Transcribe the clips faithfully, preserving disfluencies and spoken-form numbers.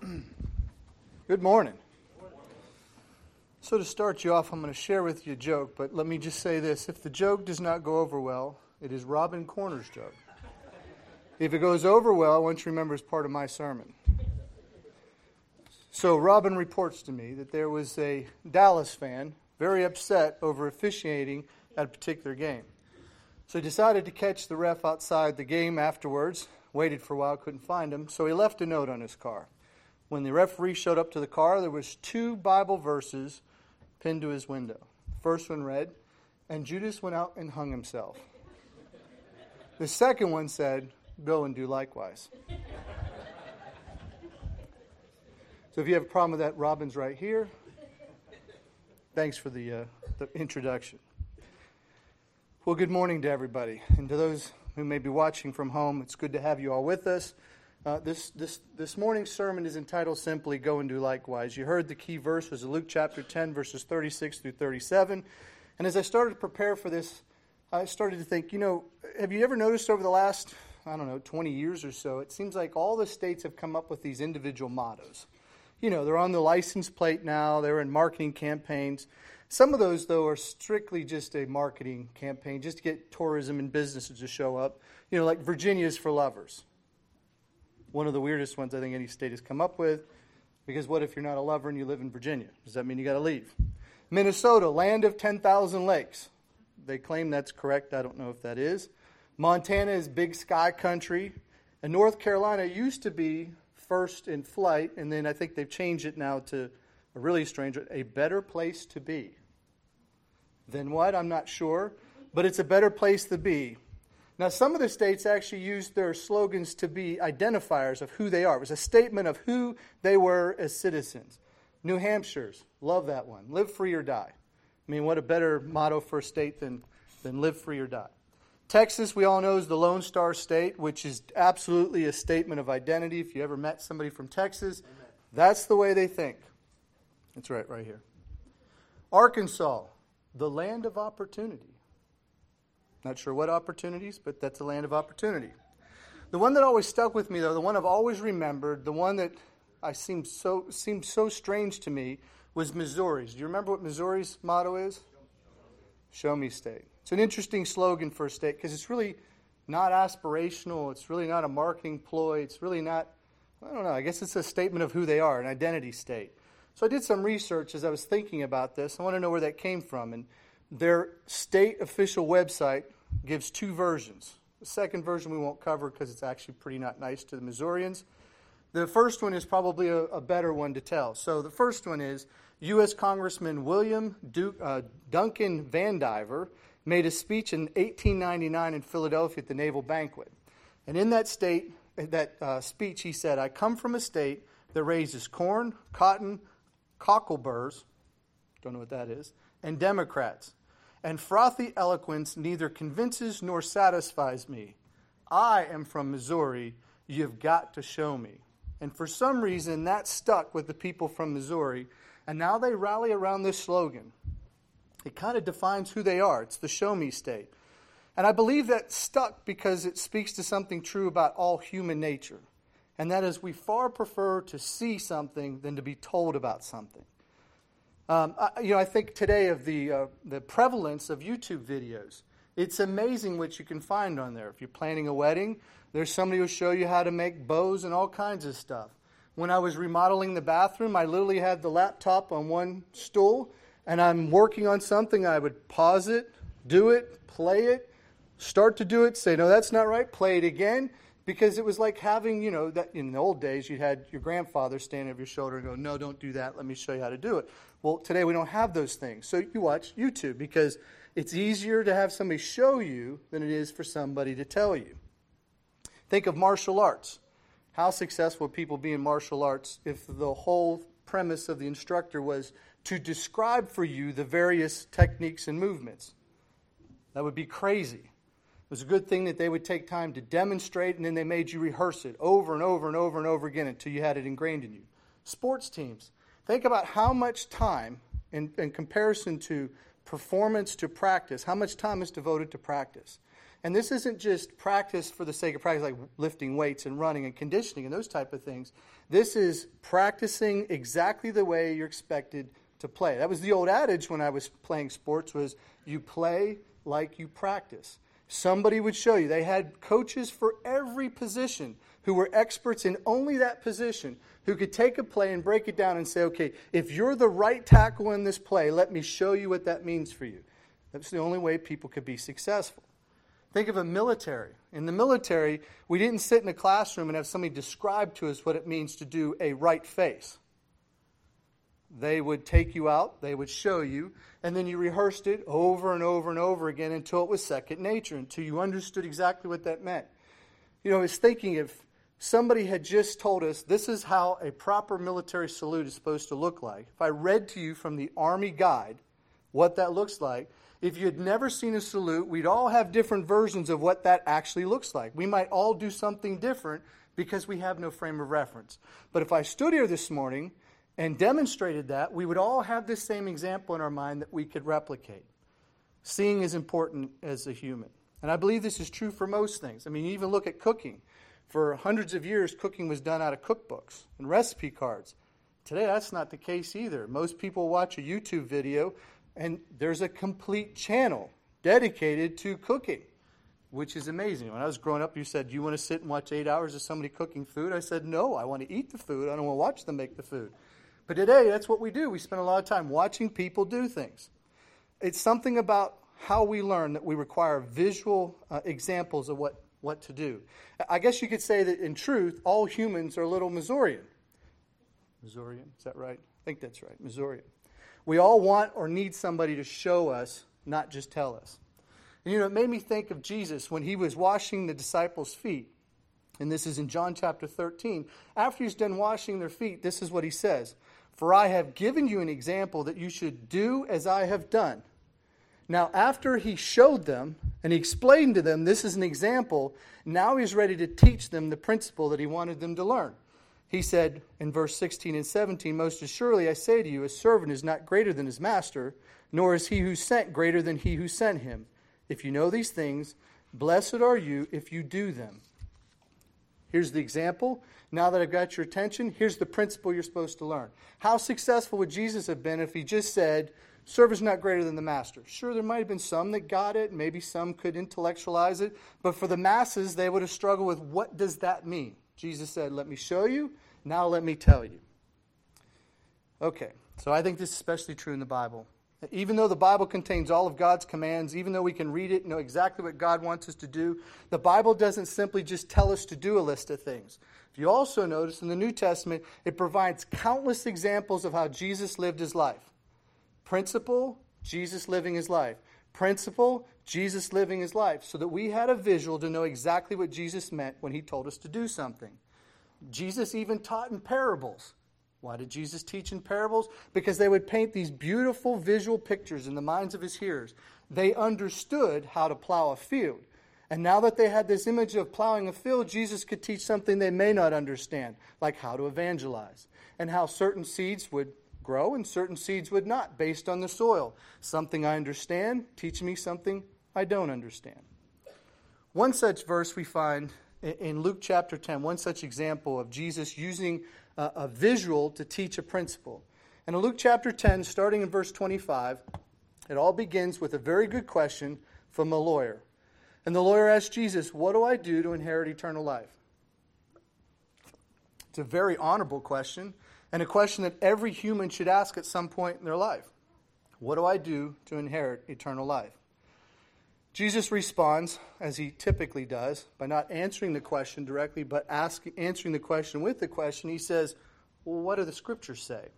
Good morning. So to start you off, I'm going to share with you a joke, but let me just say this. If the joke does not go over well, it is Robin Corner's joke. If it goes over well, I want you to remember it's part of my sermon. So Robin reports to me that there was a Dallas fan very upset over officiating at a particular game. So he decided to catch the ref outside the game afterwards, waited for a while, couldn't find him, so he left a note on his car. When the referee showed up to the car, there was two Bible verses pinned to his window. The first one read, "And Judas went out and hung himself." The second one said, "Go and do likewise." So if you have a problem with that, Robin's right here. Thanks for the, uh, the introduction. Well, good morning to everybody. And to those who may be watching from home, it's good to have you all with us. Uh, this, this, this morning's sermon is entitled simply, "Go and do likewise." You heard the key verse was Luke chapter ten, verses thirty-six through thirty-seven. And as I started to prepare for this, I started to think, you know, have you ever noticed over the last, I don't know, twenty years or so, it seems like all the states have come up with these individual mottos. You know, they're on the license plate now, they're in marketing campaigns. Some of those, though, are strictly just a marketing campaign, just to get tourism and businesses to show up. You know, like Virginia's for lovers. One of the weirdest ones I think any state has come up with, because what if you're not a lover and you live in Virginia? Does that mean you got to leave? Minnesota, land of ten thousand lakes. They claim that's correct. I don't know if that is. Montana is big sky country. And North Carolina used to be first in flight, and then I think they've changed it now to a really strange, a better place to be. Then what? I'm not sure. But it's a better place to be. Now, some of the states actually used their slogans to be identifiers of who they are. It was a statement of who they were as citizens. New Hampshire's, love that one. Live free or die. I mean, what a better motto for a state than, than live free or die. Texas, we all know, is the Lone Star State, which is absolutely a statement of identity. If you ever met somebody from Texas, Amen. That's the way they think. That's right, right here. Arkansas, the land of opportunity. Not sure what opportunities, but that's a land of opportunity. The one that always stuck with me, though, the one I've always remembered, the one that I seemed so seemed so strange to me, was Missouri's. Do you remember what Missouri's motto is? Show me state. It's an interesting slogan for a state because it's really not aspirational. It's really not a marketing ploy. It's really not, I don't know, I guess it's a statement of who they are, an identity state. So I did some research as I was thinking about this. I want to know where that came from. And their state official website gives two versions. The second version we won't cover because it's actually pretty not nice to the Missourians. The first one is probably a, a better one to tell. So the first one is U S Congressman William Duke, uh, Duncan Vandiver made a speech in eighteen ninety-nine in Philadelphia at the Naval Banquet. And in that state, that uh, speech, he said, "I come from a state that raises corn, cotton, cockleburs," don't know what that is, "and Democrats. And frothy eloquence neither convinces nor satisfies me. I am from Missouri. You've got to show me." And for some reason, that stuck with the people from Missouri. And now they rally around this slogan. It kind of defines who they are. It's the show me state. And I believe that stuck because it speaks to something true about all human nature. And that is we far prefer to see something than to be told about something. Um, I, you know, I think today of the uh, the prevalence of YouTube videos. It's amazing what you can find on there. If you're planning a wedding, there's somebody who'll show you how to make bows and all kinds of stuff. When I was remodeling the bathroom, I literally had the laptop on one stool, and I'm working on something. I would pause it, do it, play it, start to do it, say, "No, that's not right," play it again. Because it was like having, you know, that in the old days, you had your grandfather stand over your shoulder and go, "No, don't do that. Let me show you how to do it." Well, today we don't have those things. So you watch YouTube because it's easier to have somebody show you than it is for somebody to tell you. Think of martial arts. How successful would people be in martial arts if the whole premise of the instructor was to describe for you the various techniques and movements? That would be crazy. It was a good thing that they would take time to demonstrate, and then they made you rehearse it over and over and over and over again until you had it ingrained in you. Sports teams. Think about how much time, in, in comparison to performance to practice, how much time is devoted to practice. And this isn't just practice for the sake of practice, like lifting weights and running and conditioning and those type of things. This is practicing exactly the way you're expected to play. That was the old adage when I was playing sports, was you play like you practice. Somebody would show you. They had coaches for every position who were experts in only that position, who could take a play and break it down and say, okay, if you're the right tackle in this play, let me show you what that means for you. That's the only way people could be successful. Think of a military. In the military, we didn't sit in a classroom and have somebody describe to us what it means to do a right face. They would take you out, they would show you, and then you rehearsed it over and over and over again until it was second nature, until you understood exactly what that meant. You know, I was thinking if somebody had just told us this is how a proper military salute is supposed to look like, if I read to you from the Army Guide what that looks like, if you had never seen a salute, we'd all have different versions of what that actually looks like. We might all do something different because we have no frame of reference. But if I stood here this morning and demonstrated that, we would all have this same example in our mind that we could replicate. Seeing is important as a human. And I believe this is true for most things. I mean, you even look at cooking. For hundreds of years, cooking was done out of cookbooks and recipe cards. Today, that's not the case either. Most people watch a YouTube video, and there's a complete channel dedicated to cooking, which is amazing. When I was growing up, you said, do you want to sit and watch eight hours of somebody cooking food? I said, no, I want to eat the food. I don't want to watch them make the food. But today, that's what we do. We spend a lot of time watching people do things. It's something about how we learn that we require visual uh, examples of what, what to do. I guess you could say that in truth, all humans are a little Missourian. Missourian, is that right? I think that's right, Missourian. We all want or need somebody to show us, not just tell us. And you know, it made me think of Jesus when he was washing the disciples' feet. And this is in John chapter thirteen. After he's done washing their feet, this is what he says. For I have given you an example that you should do as I have done. Now, after he showed them and he explained to them, this is an example, now he's ready to teach them the principle that he wanted them to learn. He said in verse sixteen and seventeen, most assuredly I say to you, a servant is not greater than his master, nor is he who sent greater than he who sent him. If you know these things, blessed are you if you do them. Here's the example. Now that I've got your attention, here's the principle you're supposed to learn. How successful would Jesus have been if he just said, servant is not greater than the master? Sure, there might have been some that got it. Maybe some could intellectualize it. But for the masses, they would have struggled with, what does that mean? Jesus said, let me show you. Now let me tell you. Okay, so I think this is especially true in the Bible. Even though the Bible contains all of God's commands, even though we can read it and know exactly what God wants us to do, the Bible doesn't simply just tell us to do a list of things. If you also notice in the New Testament, it provides countless examples of how Jesus lived his life. Principle, Jesus living his life. Principle, Jesus living his life, so that we had a visual to know exactly what Jesus meant when he told us to do something. Jesus even taught in parables. Why did Jesus teach in parables? Because they would paint these beautiful visual pictures in the minds of his hearers. They understood how to plow a field. And now that they had this image of plowing a field, Jesus could teach something they may not understand, like how to evangelize, and how certain seeds would grow and certain seeds would not, based on the soil. Something I understand, teach me something I don't understand. One such verse we find in Luke chapter ten, one such example of Jesus using a, a visual to teach a principle. And in Luke chapter ten, starting in verse twenty-five, it all begins with a very good question from a lawyer. And the lawyer asked Jesus, what do I do to inherit eternal life? It's a very honorable question, and a question that every human should ask at some point in their life. What do I do to inherit eternal life? Jesus responds, as he typically does, by not answering the question directly, but ask, answering the question with the question. He says, well, what do the Scriptures say?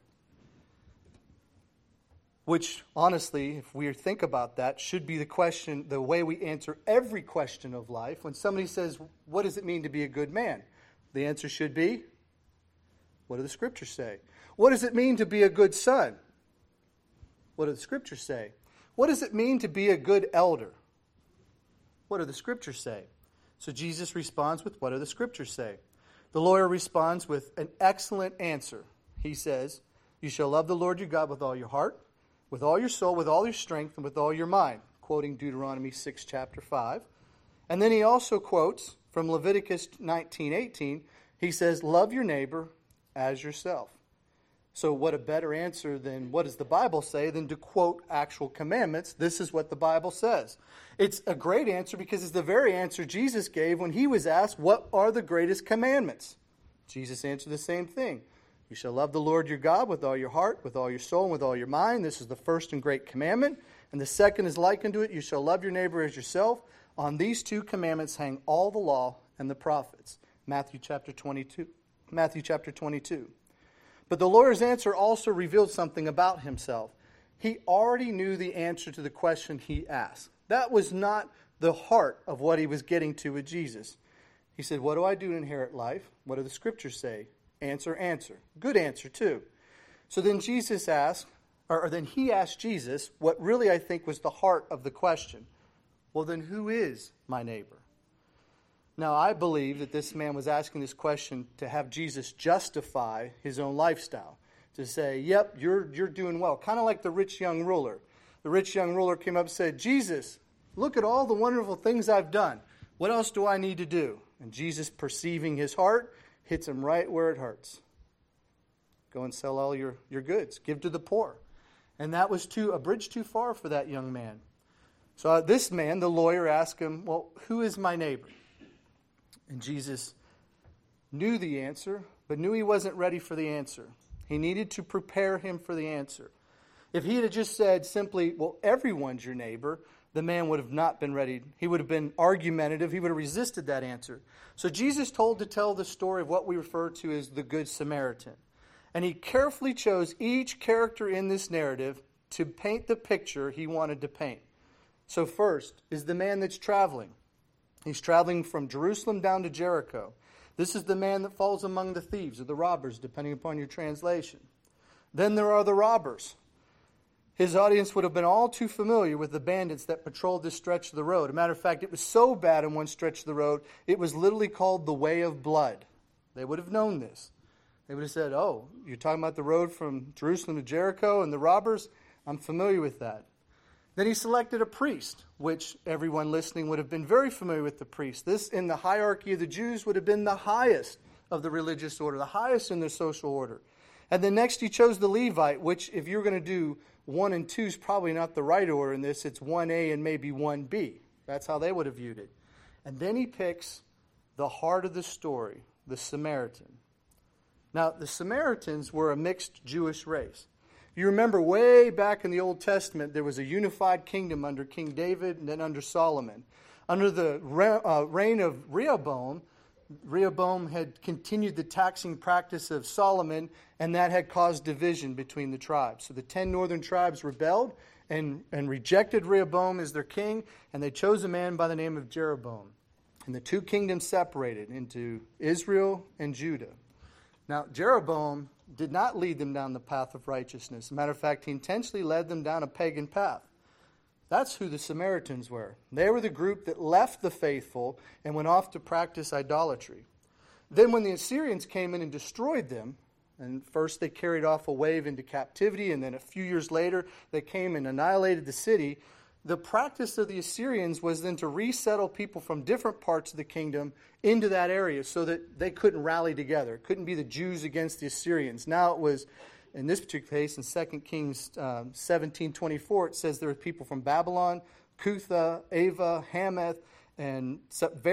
Which, honestly, if we think about that, should be the question, the way we answer every question of life. When somebody says, what does it mean to be a good man? The answer should be, what do the Scriptures say? What does it mean to be a good son? What do the Scriptures say? What does it mean to be a good elder? What do the Scriptures say? So Jesus responds with, what do the Scriptures say? The lawyer responds with an excellent answer. He says, you shall love the Lord your God with all your heart, with all your soul, with all your strength, and with all your mind. Quoting Deuteronomy six, chapter five. And then he also quotes from Leviticus nineteen eighteen. He says, love your neighbor as yourself. So what a better answer than what does the Bible say than to quote actual commandments. This is what the Bible says. It's a great answer because it's the very answer Jesus gave when he was asked, what are the greatest commandments? Jesus answered the same thing. You shall love the Lord your God with all your heart, with all your soul, and with all your mind. This is the first and great commandment. And the second is like unto it. You shall love your neighbor as yourself. On these two commandments hang all the law and the prophets. Matthew chapter twenty-two. Matthew chapter twenty-two. But the lawyer's answer also revealed something about himself. He already knew the answer to the question he asked. That was not the heart of what he was getting to with Jesus. He said, what do I do to inherit life? What do the scriptures say? Answer, answer. Good answer, too. So then Jesus asked, or, or then he asked Jesus what really I think was the heart of the question. Well, then who is my neighbor? Now, I believe that this man was asking this question to have Jesus justify his own lifestyle. To say, yep, you're, you're doing well. Kind of like the rich young ruler. The rich young ruler came up and said, Jesus, look at all the wonderful things I've done. What else do I need to do? And Jesus, perceiving his heart, hits him right where it hurts. Go and sell all your, your goods. Give to the poor. And that was too a bridge too far for that young man. So uh, this man, the lawyer, asked him, well, who is my neighbor? And Jesus knew the answer, but knew he wasn't ready for the answer. He needed to prepare him for the answer. If he had just said simply, well, everyone's your neighbor, the man would have not been ready. He would have been argumentative. He would have resisted that answer. So Jesus told to tell the story of what we refer to as the Good Samaritan. And he carefully chose each character in this narrative to paint the picture he wanted to paint. So first is the man that's traveling. He's traveling from Jerusalem down to Jericho. This is the man that falls among the thieves or the robbers, depending upon your translation. Then there are the robbers. His audience would have been all too familiar with the bandits that patrolled this stretch of the road. As a matter of fact, it was so bad in one stretch of the road, it was literally called the Way of Blood. They would have known this. They would have said, oh, you're talking about the road from Jerusalem to Jericho and the robbers? I'm familiar with that. Then he selected a priest, which everyone listening would have been very familiar with the priest. This, in the hierarchy of the Jews, would have been the highest of the religious order, the highest in their social order. And then next he chose the Levite, which if you're going to do one and two is probably not the right order in this. It's one A and maybe one B. That's how they would have viewed it. And then he picks the heart of the story, the Samaritan. Now, the Samaritans were a mixed Jewish race. You remember way back in the Old Testament, there was a unified kingdom under King David and then under Solomon. Under the reign of Rehoboam, Rehoboam had continued the taxing practice of Solomon, and that had caused division between the tribes. So the ten northern tribes rebelled and, and rejected Rehoboam as their king, and they chose a man by the name of Jeroboam. And the two kingdoms separated into Israel and Judah. Now, Jeroboam did not lead them down the path of righteousness. As a matter of fact, he intentionally led them down a pagan path. That's who the Samaritans were. They were the group that left the faithful and went off to practice idolatry. Then when the Assyrians came in and destroyed them, and first they carried off a wave into captivity, and then a few years later they came and annihilated the city, the practice of the Assyrians was then to resettle people from different parts of the kingdom into that area so that they couldn't rally together. It couldn't be the Jews against the Assyrians. Now it was, in this particular case, in Second Kings um, seventeen twenty-four, it says there were people from Babylon, Cutha, Ava, Hamath, and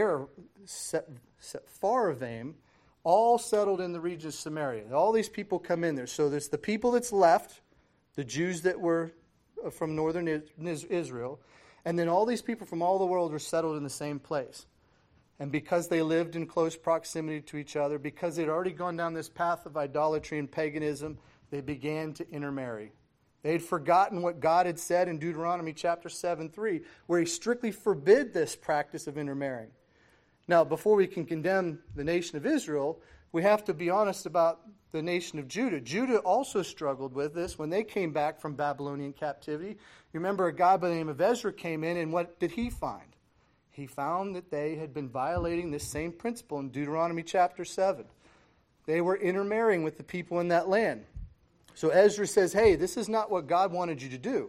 Sepharvaim, all settled in the region of Samaria. All these people come in there. So there's the people that's left, the Jews that were from northern Israel, and then all these people from all the world were settled in the same place. And because they lived in close proximity to each other, because they'd already gone down this path of idolatry and paganism, they began to intermarry. They'd forgotten what God had said in Deuteronomy chapter seven three, where he strictly forbid this practice of intermarrying. Now, before we can condemn the nation of Israel, we have to be honest about the nation of Judah. Judah also struggled with this when they came back from Babylonian captivity. You remember a guy by the name of Ezra came in, and what did he find? He found that they had been violating this same principle in Deuteronomy chapter seven. They were intermarrying with the people in that land. So Ezra says, hey, this is not what God wanted you to do.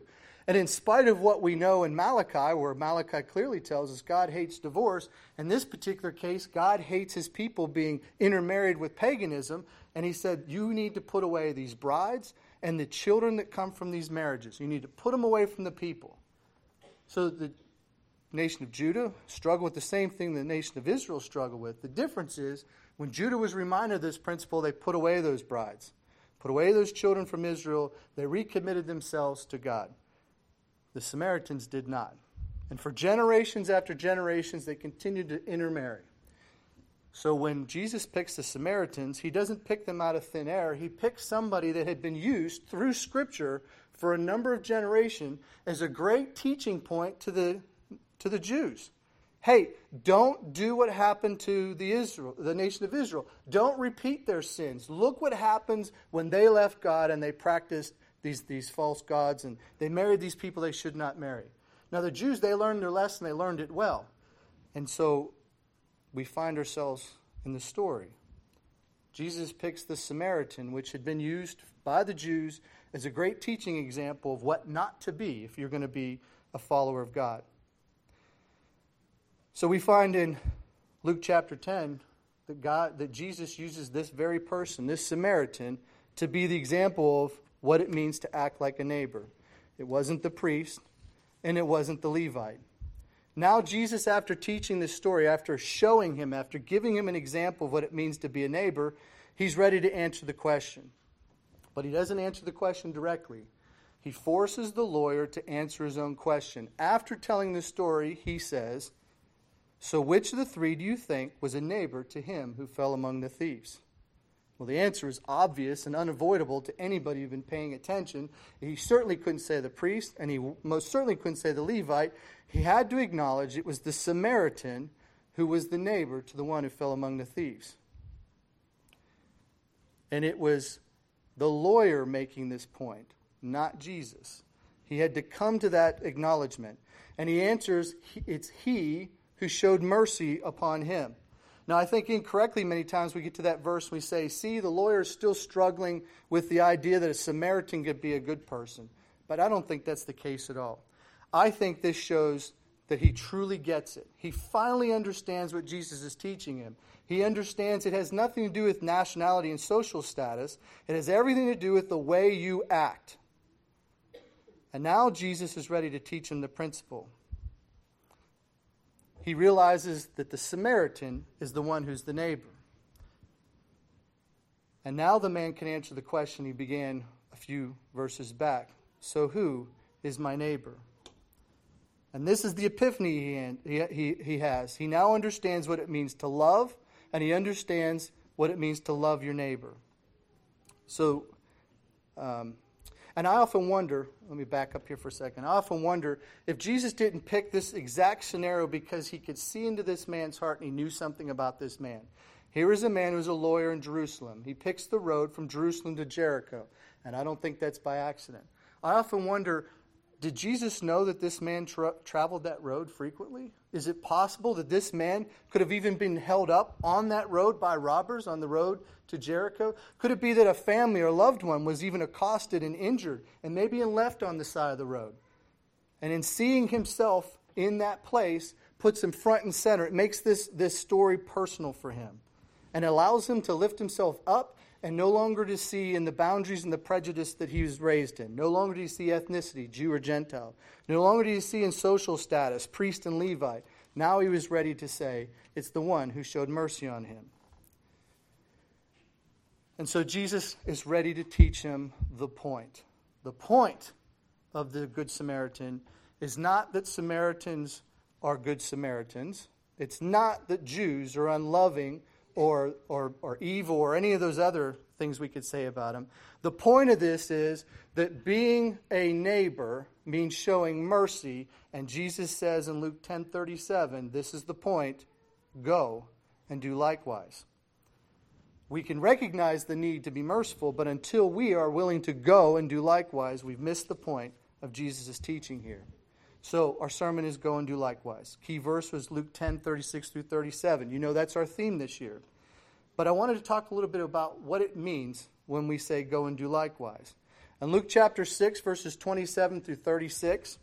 And in spite of what we know in Malachi, where Malachi clearly tells us God hates divorce, in this particular case, God hates his people being intermarried with paganism. And he said, you need to put away these brides and the children that come from these marriages. You need to put them away from the people. So the nation of Judah struggled with the same thing the nation of Israel struggled with. The difference is, when Judah was reminded of this principle, they put away those brides, put away those children from Israel. They recommitted themselves to God. The Samaritans did not. And for generations after generations, they continued to intermarry. So when Jesus picks the Samaritans, he doesn't pick them out of thin air. He picks somebody that had been used through Scripture for a number of generations as a great teaching point to the to the Jews. Hey, don't do what happened to the Israel, the nation of Israel. Don't repeat their sins. Look what happens when they left God and they practiced these, these false gods and they married these people they should not marry. Now the Jews, they learned their lesson. They learned it well. And so we find ourselves in the story. Jesus picks the Samaritan, which had been used by the Jews as a great teaching example of what not to be if you're going to be a follower of God. So we find in Luke chapter ten that God, that Jesus uses this very person, this Samaritan, to be the example of what it means to act like a neighbor. It wasn't the priest, and it wasn't the Levite. Now Jesus, after teaching this story, after showing him, after giving him an example of what it means to be a neighbor, he's ready to answer the question. But he doesn't answer the question directly. He forces the lawyer to answer his own question. After telling the story, he says, so which of the three do you think was a neighbor to him who fell among the thieves? Well, the answer is obvious and unavoidable to anybody who's been paying attention. He certainly couldn't say the priest, and he most certainly couldn't say the Levite. He had to acknowledge it was the Samaritan who was the neighbor to the one who fell among the thieves. And it was the lawyer making this point, not Jesus. He had to come to that acknowledgement. And he answers, it's he who showed mercy upon him. Now, I think incorrectly many times we get to that verse and we say, see, the lawyer is still struggling with the idea that a Samaritan could be a good person. But I don't think that's the case at all. I think this shows that he truly gets it. He finally understands what Jesus is teaching him. He understands it has nothing to do with nationality and social status. It has everything to do with the way you act. And now Jesus is ready to teach him the principle. He realizes that the Samaritan is the one who's the neighbor. And now the man can answer the question he began a few verses back. So who is my neighbor? And this is the epiphany he, he, he has. He now understands what it means to love, and he understands what it means to love your neighbor. So, um, and I often wonder, let me back up here for a second. I often wonder if Jesus didn't pick this exact scenario because he could see into this man's heart and he knew something about this man. Here is a man who's a lawyer in Jerusalem. He picks the road from Jerusalem to Jericho, and I don't think that's by accident. I often wonder, did Jesus know that this man tra- traveled that road frequently? Is it possible that this man could have even been held up on that road by robbers on the road to Jericho? Could it be that a family or loved one was even accosted and injured and maybe left on the side of the road? And in seeing himself in that place, puts him front and center. It makes this, this story personal for him and allows him to lift himself up and no longer to see in the boundaries and the prejudice that he was raised in. No longer do you see ethnicity, Jew or Gentile. No longer do you see in social status, priest and Levite. Now he was ready to say, it's the one who showed mercy on him. And so Jesus is ready to teach him the point. The point of the Good Samaritan is not that Samaritans are good Samaritans. It's not that Jews are unloving Or, or or evil, or any of those other things we could say about him. The point of this is that being a neighbor means showing mercy, and Jesus says in Luke ten thirty-seven, this is the point, go and do likewise. We can recognize the need to be merciful, but until we are willing to go and do likewise, we've missed the point of Jesus' teaching here. So our sermon is go and do likewise. Key verse was Luke ten thirty-six through thirty-seven. You know that's our theme this year. But I wanted to talk a little bit about what it means when we say go and do likewise. In Luke chapter six, verses twenty-seven through thirty-six,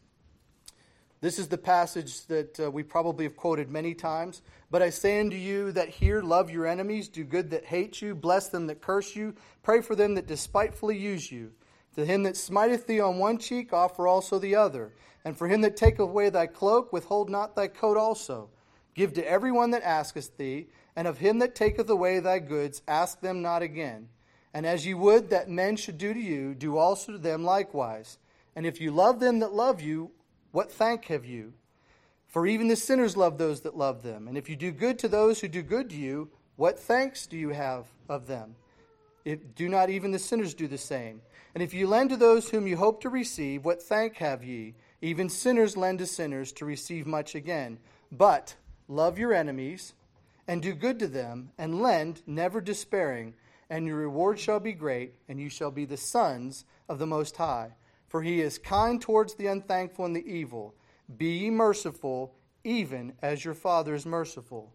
this is the passage that uh, we probably have quoted many times. But I say unto you that hear, love your enemies, do good that hate you, bless them that curse you, pray for them that despitefully use you. To him that smiteth thee on one cheek, offer also the other. And for him that taketh away thy cloak, withhold not thy coat also. Give to every one that asketh thee, and of him that taketh away thy goods, ask them not again. And as ye would that men should do to you, do also to them likewise. And if you love them that love you, what thank have you? For even the sinners love those that love them. And if you do good to those who do good to you, what thanks do you have of them? If, do not even the sinners do the same? And if you lend to those whom you hope to receive, what thank have ye? Even sinners lend to sinners to receive much again. But love your enemies, and do good to them, and lend, never despairing, and your reward shall be great, and you shall be the sons of the Most High. For he is kind towards the unthankful and the evil. Be ye merciful, even as your Father is merciful.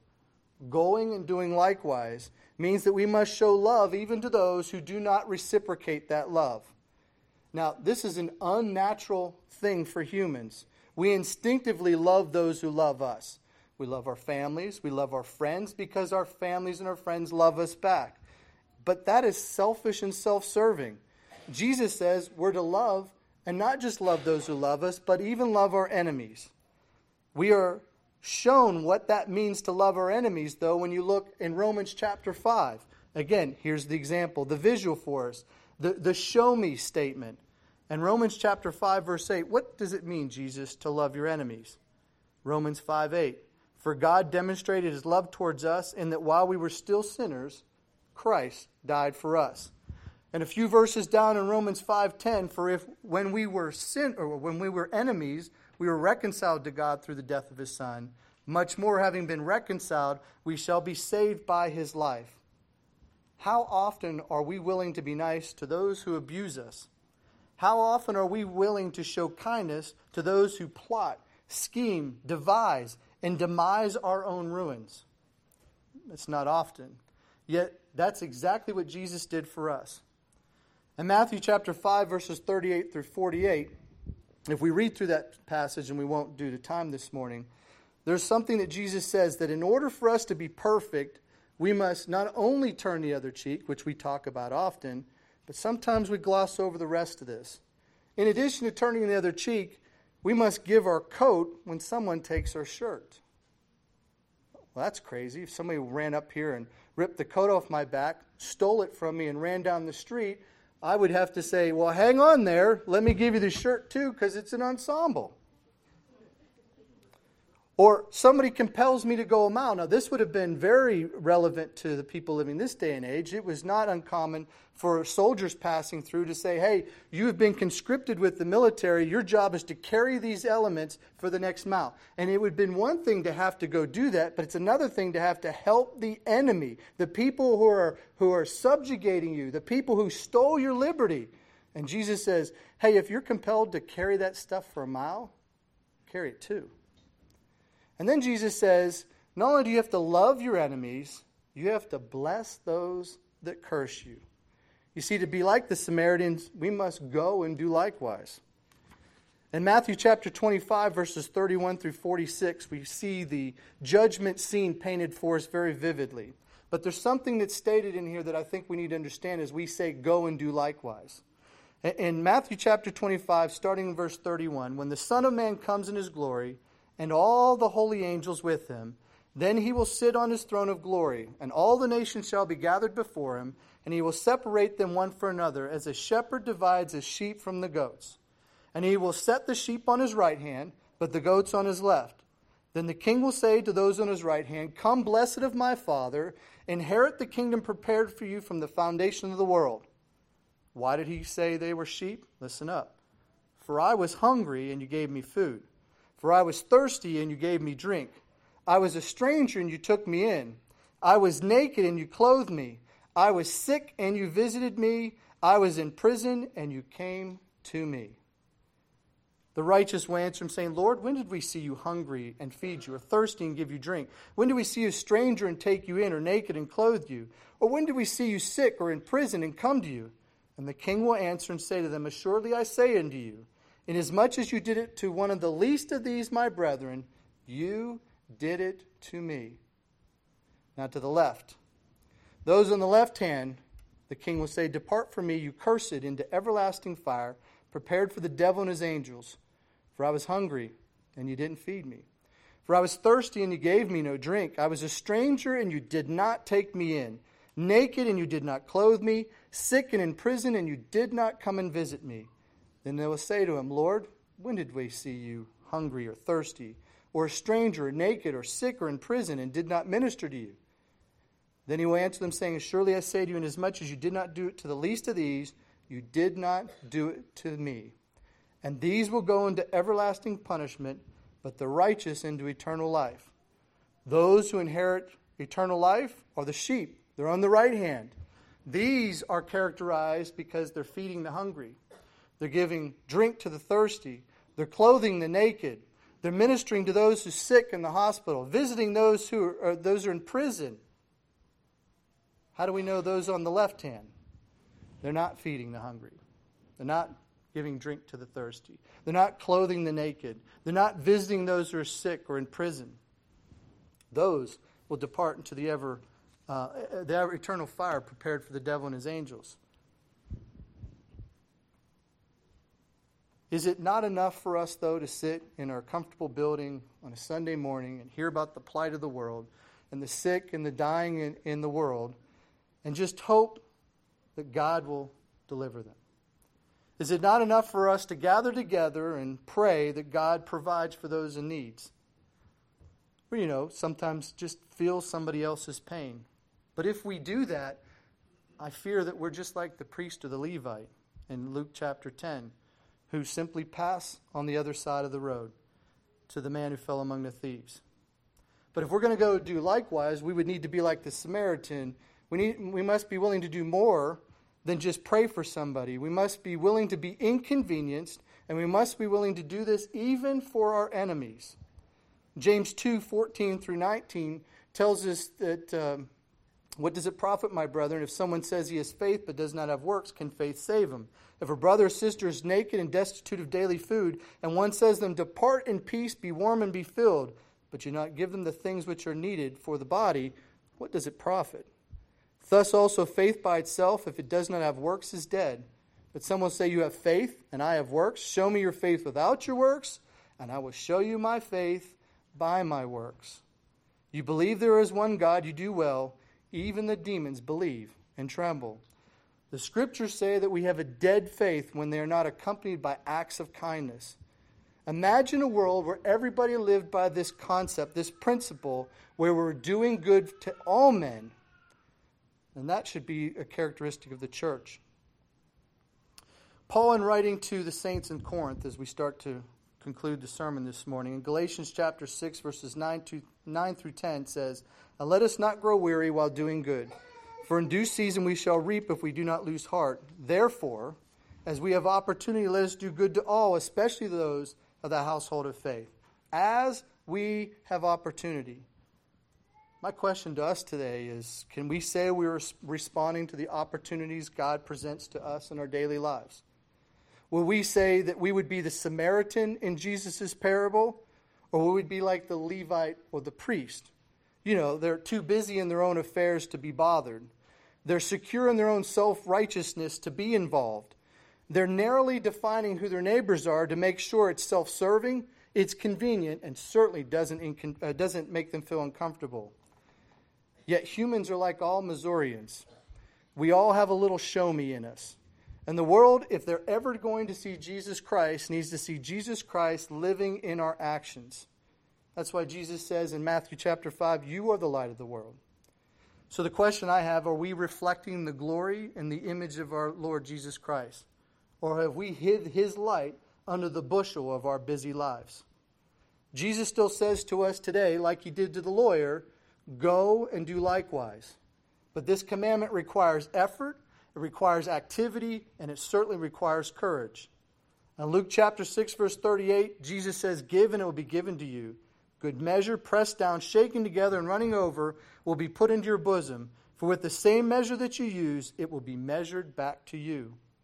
Going and doing likewise means that we must show love even to those who do not reciprocate that love. Now, this is an unnatural thing for humans. We instinctively love those who love us. We love our families, we love our friends because our families and our friends love us back. But that is selfish and self-serving. Jesus says we're to love, and not just love those who love us, but even love our enemies. We are shown what that means to love our enemies, though, when you look in Romans chapter five. Again, here's the example, the visual for us, the, the show me statement. In Romans chapter five, verse eight, what does it mean, Jesus, to love your enemies? Romans five eight, for God demonstrated his love towards us in that while we were still sinners, Christ died for us. And a few verses down in Romans five ten, for if when we were sin or when we were enemies, we were reconciled to God through the death of his Son, much more having been reconciled, we shall be saved by his life. How often are we willing to be nice to those who abuse us? How often are we willing to show kindness to those who plot, scheme, devise, and demise our own ruins? It's not often. Yet that's exactly what Jesus did for us. In Matthew chapter five, verses thirty-eight through forty-eight, if we read through that passage, and we won't do the time this morning, there's something that Jesus says that in order for us to be perfect, we must not only turn the other cheek, which we talk about often, but sometimes we gloss over the rest of this. In addition to turning the other cheek, we must give our coat when someone takes our shirt. Well, that's crazy. If somebody ran up here and ripped the coat off my back, stole it from me, and ran down the street, I would have to say, well, hang on there. Let me give you the shirt too, because it's an ensemble. Or somebody compels me to go a mile. Now, this would have been very relevant to the people living this day and age. It was not uncommon for soldiers passing through to say, hey, you have been conscripted with the military. Your job is to carry these elements for the next mile. And it would have been one thing to have to go do that, but it's another thing to have to help the enemy, the people who are, who are subjugating you, the people who stole your liberty. And Jesus says, hey, if you're compelled to carry that stuff for a mile, carry it too. And then Jesus says, not only do you have to love your enemies, you have to bless those that curse you. You see, to be like the Samaritans, we must go and do likewise. In Matthew chapter twenty-five, verses thirty-one through forty-six, we see the judgment scene painted for us very vividly. But there's something that's stated in here that I think we need to understand as we say, go and do likewise. In Matthew chapter twenty-five, starting in verse thirty-one, when the Son of Man comes in his glory, and all the holy angels with him, then he will sit on his throne of glory, and all the nations shall be gathered before him, and he will separate them one from another, as a shepherd divides his sheep from the goats. And he will set the sheep on his right hand, but the goats on his left. Then the king will say to those on his right hand, come, blessed of my Father, inherit the kingdom prepared for you from the foundation of the world. Why did he say they were sheep? Listen up. For I was hungry, and you gave me food. For I was thirsty, and you gave me drink. I was a stranger, and you took me in. I was naked, and you clothed me. I was sick, and you visited me. I was in prison, and you came to me. The righteous will answer him, saying, Lord, when did we see you hungry and feed you, or thirsty and give you drink? When did we see you a stranger and take you in, or naked and clothe you? Or when did we see you sick or in prison and come to you? And the king will answer and say to them, Assuredly I say unto you, inasmuch as you did it to one of the least of these my brethren, you did it to me. Now to the left. Those on the left hand, the king will say, Depart from me, you cursed, into everlasting fire, prepared for the devil and his angels. For I was hungry, and you didn't feed me. For I was thirsty, and you gave me no drink. I was a stranger, and you did not take me in. Naked, and you did not clothe me. Sick and in prison, and you did not come and visit me. Then they will say to him, Lord, when did we see you hungry or thirsty, or a stranger, or naked, or sick, or in prison, and did not minister to you? Then he will answer them, saying, Surely I say to you, inasmuch as you did not do it to the least of these, you did not do it to me. And these will go into everlasting punishment, but the righteous into eternal life. Those who inherit eternal life are the sheep. They're on the right hand. These are characterized because they're feeding the hungry. They're giving drink to the thirsty. They're clothing the naked. They're ministering to those who are sick in the hospital, visiting those who are, or those who are in prison. How do we know those on the left hand? They're not feeding the hungry. They're not giving drink to the thirsty. They're not clothing the naked. They're not visiting those who are sick or in prison. Those will depart into the ever, uh, the ever eternal fire prepared for the devil and his angels. Is it not enough for us, though, to sit in our comfortable building on a Sunday morning and hear about the plight of the world and the sick and the dying in, in the world and just hope that God will deliver them? Is it not enough for us to gather together and pray that God provides for those in needs? Or, you know, sometimes just feel somebody else's pain. But if we do that, I fear that we're just like the priest or the Levite in Luke chapter ten, who simply pass on the other side of the road to the man who fell among the thieves. But if we're going to go do likewise, we would need to be like the Samaritan. We need, we must be willing to do more than just pray for somebody. We must be willing to be inconvenienced, and we must be willing to do this even for our enemies. James two, fourteen through nineteen tells us that, um, what does it profit, my brethren, if someone says he has faith but does not have works? Can faith save him? If a brother or sister is naked and destitute of daily food, and one says to them, Depart in peace, be warm and be filled, but you not give them the things which are needed for the body, what does it profit? Thus also faith by itself, if it does not have works, is dead. But some will say, You have faith, and I have works. Show me your faith without your works, and I will show you my faith by my works. You believe there is one God, you do well. Even the demons believe and tremble. The Scriptures say that we have a dead faith when they are not accompanied by acts of kindness. Imagine a world where everybody lived by this concept, this principle, where we're doing good to all men. And that should be a characteristic of the church. Paul, in writing to the saints in Corinth, as we start to conclude the sermon this morning, in Galatians chapter six, verses nine through ten, says, And let us not grow weary while doing good, for in due season we shall reap if we do not lose heart. Therefore, as we have opportunity, let us do good to all, especially those of the household of faith. As we have opportunity. My question to us today is, can we say we are responding to the opportunities God presents to us in our daily lives? Will we say that we would be the Samaritan in Jesus' parable, or will we be like the Levite or the priest? You know, they're too busy in their own affairs to be bothered. They're secure in their own self-righteousness to be involved. They're narrowly defining who their neighbors are to make sure it's self-serving, it's convenient, and certainly doesn't, incon- uh, doesn't make them feel uncomfortable. Yet humans are like all Missourians. We all have a little show me in us. And the world, if they're ever going to see Jesus Christ, needs to see Jesus Christ living in our actions. That's why Jesus says in Matthew chapter five, You are the light of the world. So the question I have, are we reflecting the glory and the image of our Lord Jesus Christ? Or have we hid his light under the bushel of our busy lives? Jesus still says to us today, like he did to the lawyer, Go and do likewise. But this commandment requires effort, it requires activity, and it certainly requires courage. In Luke chapter six, verse thirty-eight, Jesus says, Give and it will be given to you. Good measure, pressed down, shaken together, and running over, will be put into your bosom. For with the same measure that you use, it will be measured back to you.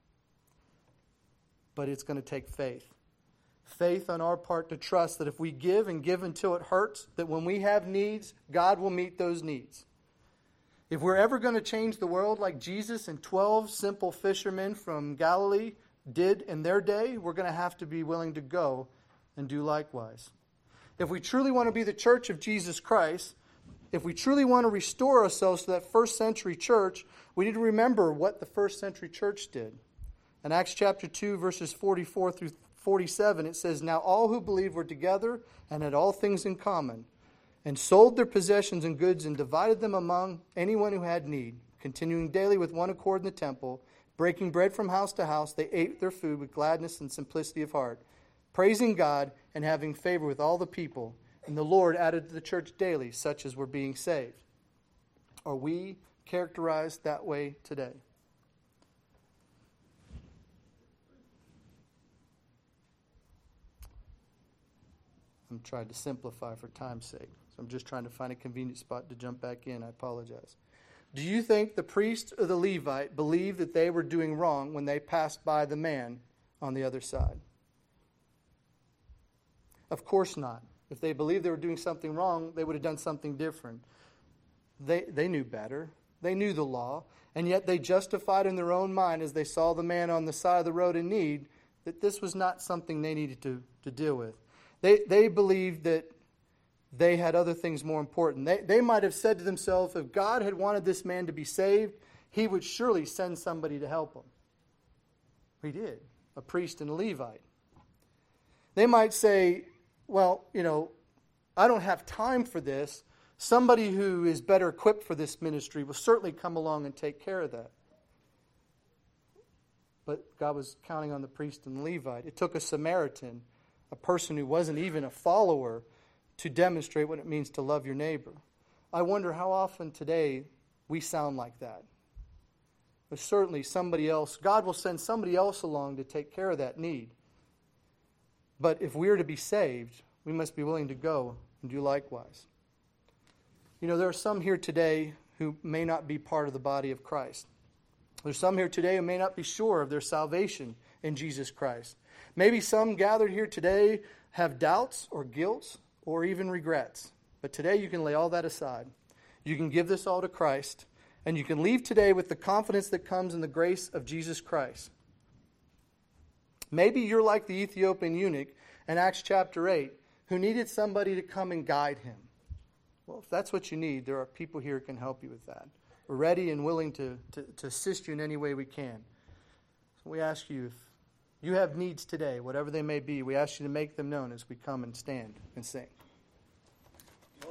but it's going to take faith. Faith on our part to trust that if we give and give until it hurts, that when we have needs, God will meet those needs. If we're ever going to change the world like Jesus and twelve simple fishermen from Galilee did in their day, we're going to have to be willing to go and do likewise. If we truly want to be the church of Jesus Christ, if we truly want to restore ourselves to that first century church, we need to remember what the first century church did. In Acts chapter two, verses forty-four through forty-seven, it says, "Now all who believed were together and had all things in common, and sold their possessions and goods and divided them among anyone who had need. Continuing daily with one accord in the temple, breaking bread from house to house, they ate their food with gladness and simplicity of heart, praising God and having favor with all the people. And the Lord added to the church daily such as were being saved." Are we characterized that way today? I'm trying to simplify for time's sake. So I'm just trying to find a convenient spot to jump back in. I apologize. Do you think the priest or the Levite believed that they were doing wrong when they passed by the man on the other side? Of course not. If they believed they were doing something wrong, they would have done something different. They, they knew better. They knew the law. And yet they justified in their own mind as they saw the man on the side of the road in need that this was not something they needed to, to deal with. They, they believed that they had other things more important. They, they might have said to themselves, if God had wanted this man to be saved, he would surely send somebody to help him. He did, a priest and a Levite. They might say, well, you know, I don't have time for this. Somebody who is better equipped for this ministry will certainly come along and take care of that. But God was counting on the priest and the Levite. It took a Samaritan, a person who wasn't even a follower, to demonstrate what it means to love your neighbor. I wonder how often today we sound like that. But certainly somebody else, God will send somebody else along to take care of that need. But if we are to be saved, we must be willing to go and do likewise. You know, there are some here today who may not be part of the body of Christ. There's some here today who may not be sure of their salvation in Jesus Christ. Maybe some gathered here today have doubts or guilt or even regrets. But today you can lay all that aside. You can give this all to Christ, and you can leave today with the confidence that comes in the grace of Jesus Christ. Maybe you're like the Ethiopian eunuch in Acts chapter eight who needed somebody to come and guide him. Well, if that's what you need, there are people here who can help you with that. We're ready and willing to, to, to assist you in any way we can. So we ask you, if you have needs today, whatever they may be, we ask you to make them known as we come and stand and sing.